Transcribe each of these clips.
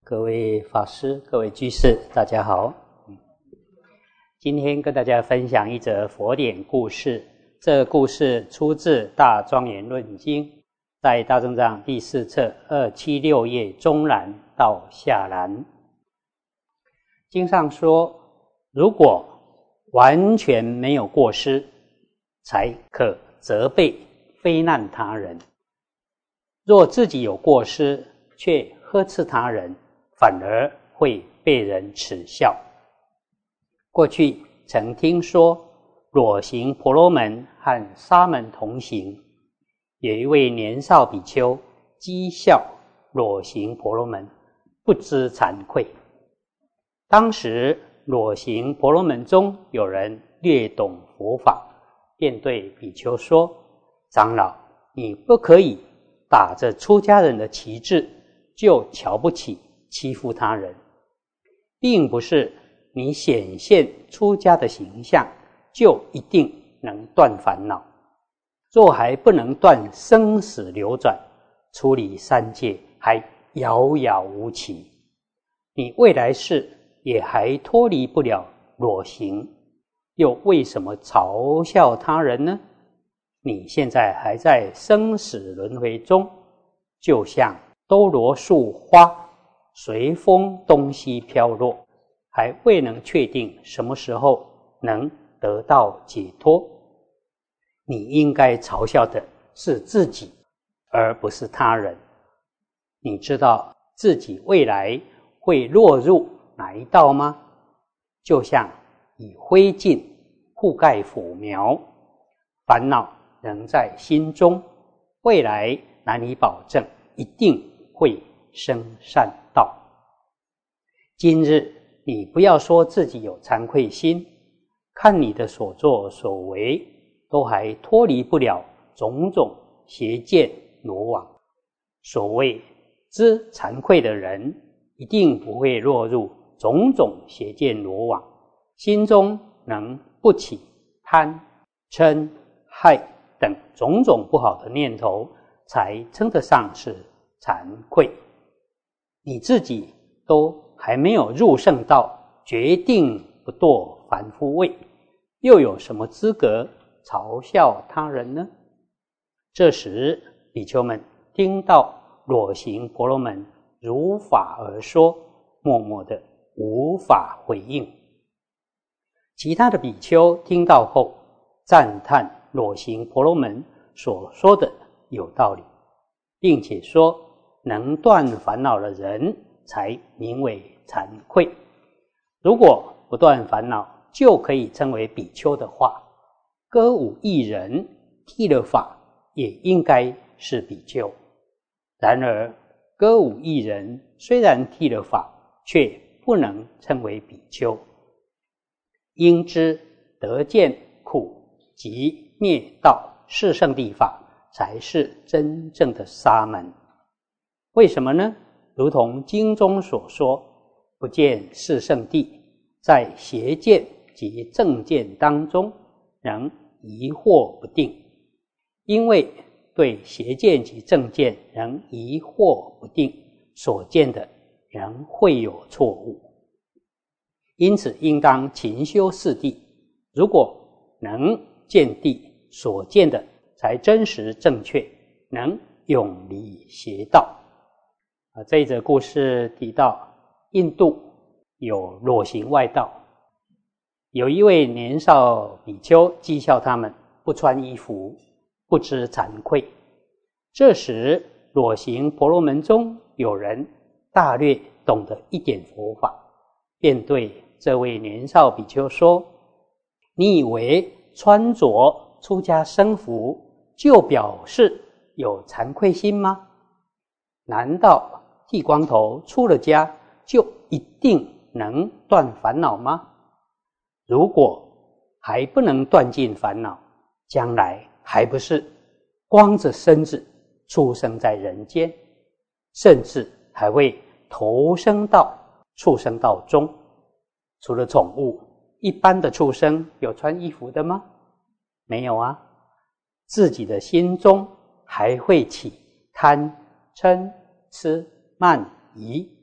各位法师、各位居士，大家好。今天跟大家分享一则佛典故事。这个故事出自《大庄严论经》，在大正藏第4册276页中栏到下栏。经上说，如果完全没有过失，才可责备非难他人；若自己有过失，却呵斥他人，反而会被人耻笑。过去曾听说裸行婆罗门和沙门同行，有一位年少比丘讥笑裸行婆罗门，不知惭愧。当时裸行婆罗门中有人略懂佛法，便对比丘说：长老，你不可以打着出家人的旗帜就瞧不起欺负他人，并不是你显现出家的形象就一定能断烦恼。若还不能断生死流转，出离三界还遥遥无期，你未来世也还脱离不了裸行，又为什么嘲笑他人呢？你现在还在生死轮回中，就像兜罗树花随风东西飘落，还未能确定什么时候能得到解脱。你应该嘲笑的是自己，而不是他人。你知道自己未来会落入哪一道吗？就像以灰烬覆盖腐苗，烦恼仍在心中，未来难以保证一定会生善道。今日你不要说自己有惭愧心，看你的所作所为都还脱离不了种种邪见罗网。所谓知惭愧的人，一定不会落入种种邪见罗网，心中能不起贪嗔害等种种不好的念头，才称得上是惭愧。你自己都还没有入圣道，决定不堕凡夫位，又有什么资格嘲笑他人呢？这时比丘们听到裸行婆罗门如法而说，默默的无法回应。其他的比丘听到后赞叹裸行婆罗门所说的有道理，并且说能断烦恼的人才名为惭愧。如果不断烦恼就可以称为比丘的话，歌舞艺人剃了发也应该是比丘。然而歌舞艺人虽然剃了发，却不能称为比丘。应知得见苦及灭道四圣谛法才是真正的沙门。为什么呢？如同经中所说，不见四圣谛，在邪见及正见当中仍疑惑不定。因为对邪见及正见仍疑惑不定，所见的仍会有错误。因此应当勤修四谛，如果能见谛，所见的才真实正确，能永离邪道。这一则故事提到印度有裸行外道，有一位年少比丘讥笑他们不穿衣服，不知惭愧。这时裸行婆罗门中有人大略懂得一点佛法，便对这位年少比丘说：你以为穿着出家僧服就表示有惭愧心吗？难道剃光头出了家就一定能断烦恼吗？如果还不能断尽烦恼，将来还不是光着身子出生在人间，甚至还会投生到畜生道中。除了宠物，一般的畜生有穿衣服的吗？没有啊。自己的心中还会起贪嗔痴慢疑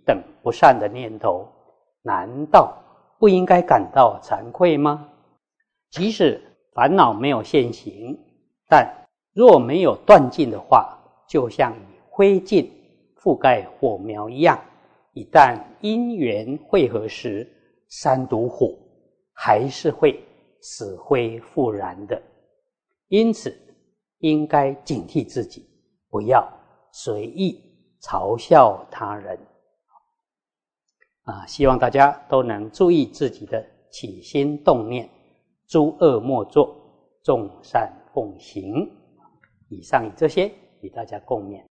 等不善的念头，难道不应该感到惭愧吗？即使烦恼没有现行，但若没有断尽的话，就像以灰烬覆盖火苗一样，一旦因缘汇合时，三毒火还是会死灰复燃的。因此应该警惕自己，不要随意嘲笑他人。希望大家都能注意自己的起心动念，诸恶莫作，众善奉行。以上这些与大家共勉。